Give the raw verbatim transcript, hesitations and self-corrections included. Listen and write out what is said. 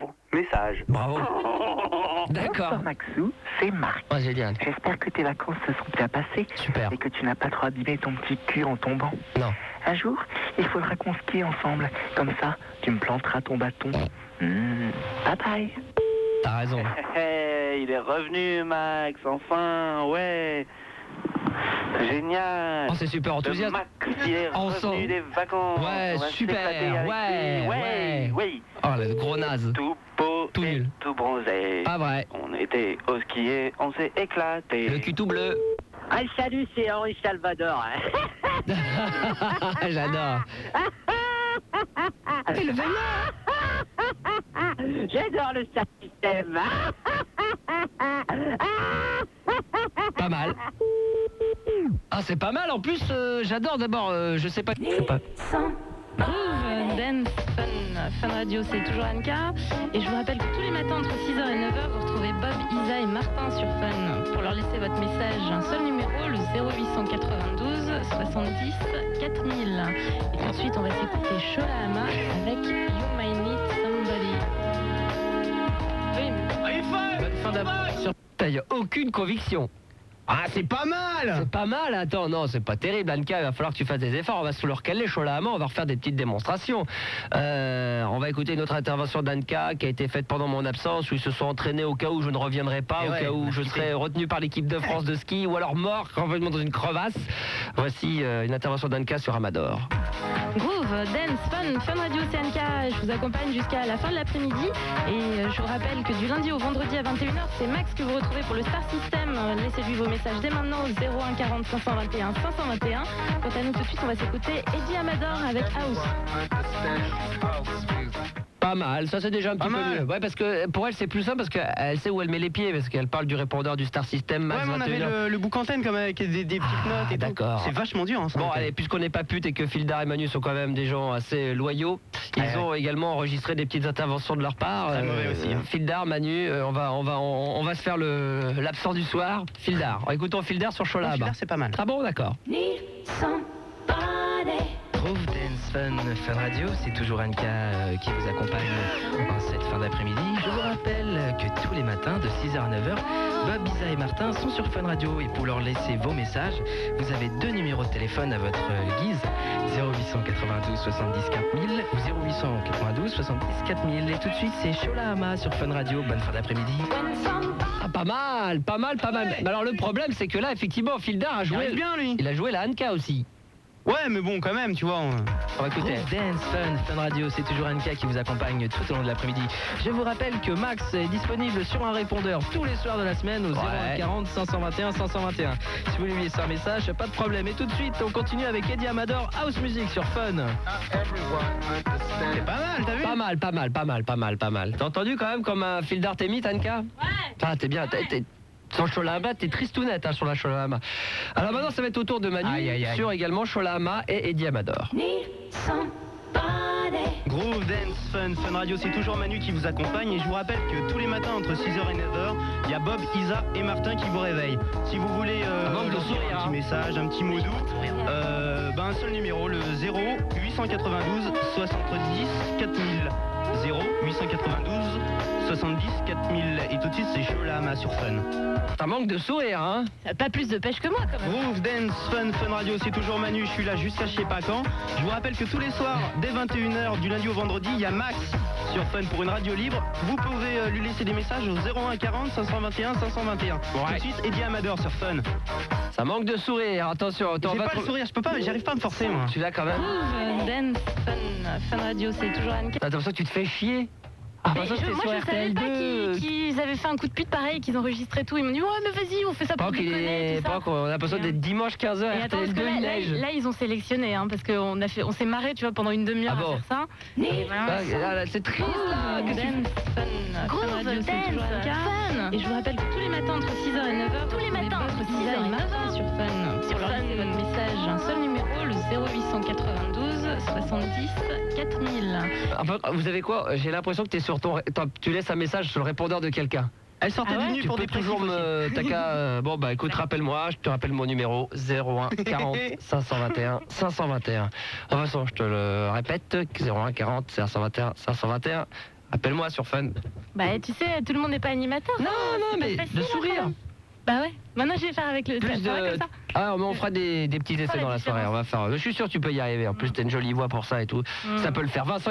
Message. Bravo. D'accord. Bonsoir Maxou, c'est Marc. Oh, génial. J'espère que tes vacances se sont bien passées. Super. Et que tu n'as pas trop abîmé ton petit cul en tombant. Non. Un jour, il faudra qu'on skie ensemble. Comme ça, tu me planteras ton bâton. Mmh. Bye bye. T'as raison. Hey, il est revenu, Max, enfin, ouais. Génial. Oh, c'est super enthousiaste. Max, il est revenu Ensemble. des vacances. Ouais, On va super, s'éclater avec ouais, lui. ouais. ouais, ouais. Oh, le gros naze. Tout beau Tout et nul. tout bronzé. Pas vrai. On était au ski et on s'est éclaté. Le cul tout bleu. Ah, salut, c'est Henri Salvador. Hein. J'adore. Et le J'adore le star système. Pas mal. Ah, c'est pas mal. En plus, euh, j'adore d'abord, euh, je sais pas. Je sais pas. Groove, Dance, Fun, Fun Radio, c'est toujours Anka. Et je vous rappelle que tous les matins entre six heures et neuf heures, vous retrouvez Bob, Isa et Martin sur Fun. Pour leur laisser votre message, un seul numéro, le zéro huit cent quatre-vingt-douze soixante-dix quatre mille. Et tout de suite, on va s'écouter Sholahama avec You Might Need Somebody. Oui, Bonne fin d'après. Sur... Il n'y a aucune conviction. Ah, c'est pas mal. C'est pas mal, attends, non, c'est pas terrible, Anka, il va falloir que tu fasses des efforts, on va se le recaler, Sholahama, on va refaire des petites démonstrations. Euh, on va écouter une autre intervention d'Anka qui a été faite pendant mon absence, où ils se sont entraînés au cas où je ne reviendrai pas, Et au ouais, cas où je serais retenu par l'équipe de France de ski, ou alors mort complètement dans une crevasse. Voici euh, une intervention d'Anka sur Amador. Groove, Dance, Fun, Fun Radio, c'est Anka. Je vous accompagne jusqu'à la fin de l'après-midi. Et euh, je vous rappelle que du lundi au vendredi à vingt et une heures, c'est Max que vous retrouvez pour le Star System. Euh, Laissez-lui vos messages dès maintenant au zéro un quarante cinq cent vingt et un cinq cent vingt et un. Quant à nous, tout de suite, on va s'écouter Eddie Amador avec House. Pas mal, ça c'est déjà un petit Pas peu mal. mieux. Ouais, parce que pour elle c'est plus simple parce qu'elle sait où elle met les pieds, parce qu'elle parle du répondeur du Star System Max Ouais, mais on avait vingt et une heures. le, le bouc antenne comme avec des, des petites Ah, notes et tout. d'accord. C'est vachement dur. Hein, ça. Bon, allez, puisqu'on n'est pas pute et que Fildar et Manu sont quand même des gens assez loyaux, ils Ouais, ont également enregistré des petites interventions de leur part. Très mauvais aussi, hein. Fildar, Manu, euh, on va, on va, on, on va se faire le l'absent du soir. Fildar, écoutons Fildar sur Oh, Sholahama. celui-là, c'est pas mal. Ah bon, d'accord. Groove Dance Fun, Fun Radio, c'est toujours Anka euh, qui vous accompagne en cette fin d'après-midi. Je vous rappelle que tous les matins de six heures à neuf heures, Bob, Isa et Martin sont sur Fun Radio et pour leur laisser vos messages, vous avez deux numéros de téléphone à votre guise, zéro huit cent quatre-vingt-douze soixante-dix quatre mille ou zéro huit cent quatre-vingt-douze soixante-dix quatre mille. Et tout de suite, c'est Sholahama sur Fun Radio. Bonne fin d'après-midi. Ah, pas mal, pas mal, pas mal. Mais alors le problème c'est que là, effectivement, Fildar a Il joué. arrive bien, lui. Il a joué la Anka aussi. Ouais, mais bon, quand même, tu vois. On... On va écouter. Groove Dance Fun, Fun Radio, c'est toujours Anka qui vous accompagne tout au long de l'après-midi. Je vous rappelle que Max est disponible sur un répondeur tous les soirs de la semaine au zéro un quarante cinq cent vingt et un cinq cent vingt et un. Si vous lui laissez un message, pas de problème. Et tout de suite, on continue avec Eddie Amador, House Music sur Fun. C'est pas mal, t'as vu? Pas mal, pas mal, pas mal, pas mal, pas mal. T'as entendu quand même comme un Fildar t'es mis, Anka? Ouais. Ah, t'es bien, t'es, t'es... Sur Sholahama, t'es tristounette hein, sur la Sholahama. Alors maintenant, ça va être au tour de Manu Aïe, aïe, aïe. sur également Sholahama et Eddie Amador. Groove Dance Fun, Fun Radio, c'est toujours Manu qui vous accompagne et je vous rappelle que tous les matins entre six heures et neuf heures, il y a Bob, Isa et Martin qui vous réveillent. Si vous voulez euh, Avant de leur dire sourire, un hein. petit message, un petit mot doux, euh, ben un seul numéro, le zéro huit cent quatre-vingt-douze soixante-dix quatre mille. zéro huit cent quatre-vingt-douze soixante-dix quatre mille. Et tout de suite, c'est Sholahama sur Fun. Ça manque de sourire, hein? Pas plus de pêche que moi, quand même. Groove Dance Fun, Fun Radio, c'est toujours Manu, je suis là jusqu'à je sais pas quand. Je vous rappelle que tous les soirs, dès vingt et une heures, du lundi au vendredi, il y a Max sur Fun pour une radio libre. Vous pouvez euh, lui laisser des messages au zéro un quarante cinq cent vingt et un cinq cent vingt et un. Tout de suite, Eddie Amador sur Fun. Ça manque de sourire, attention. Attends, J'ai on va pas le trouver- sourire, je peux pas, j'arrive pas à me forcer moi. Tu l'as quand même? Groove, Dance, Fun, Fun Radio, c'est toujours Anka. T'as l'impression que tu te fais chier? Ah, Mais bah ça je- c'était moi sur je savais R T L pas deux. qu'ils qu'ils avaient fait un coup de pute pareil, qu'ils enregistraient tout. Ils m'ont dit ouais mais vas-y on fait ça Pas pour qu'il déconner est... tout ça. Pas qu'on a l'impression d'être dimanche quinze heures, Et attends, R T L parce que deux, là, il là, neige. là, ils ont sélectionné hein, parce qu'on a fait, on s'est marré tu vois pendant une demi-heure Ah bon à faire ça. Et voilà. Ah, là, là, c'est triste là. Groove, Qu'est-ce que tu Dance, Fun, Groove, Fun Radio, c'est Dance, toujours Anka. Fun. Et je vous rappelle que tous les matins entre six heures et neuf heures, Tous les matins entre six heures et neuf heures. sur Fun. Pour leur laisser votre message, un seul numéro, le zéro huit cent quatre-vingt-douze soixante-dix quatre mille. Enfin, vous savez quoi? J'ai l'impression que t'es sur ton... Attends, tu laisses un message sur le répondeur de quelqu'un. Elle sortait Ah ouais, de nuit Tu pour peux des toujours me... T'as qu'à... euh, Bon bah écoute, rappelle-moi, je te rappelle mon numéro zéro un quarante cinq cent vingt et un cinq cent vingt et un. De toute façon, je te le répète, zéro un quarante cinq cent vingt et un cinq cent vingt et un. Appelle-moi sur Fun. Bah, tu sais, tout le monde n'est pas animateur. Non, hein, non, c'est pas mais facile, de hein, sourire. quand même. Bah ouais, maintenant je vais faire avec le... Plus ça, ça va de... comme ça. Ah, mais on fera des, des petits essais la dans la soirée. différence. On va faire. Je suis sûr que tu peux y arriver. En plus, t'as une jolie voix pour ça et tout. Mm. Ça peut le faire. Vincent.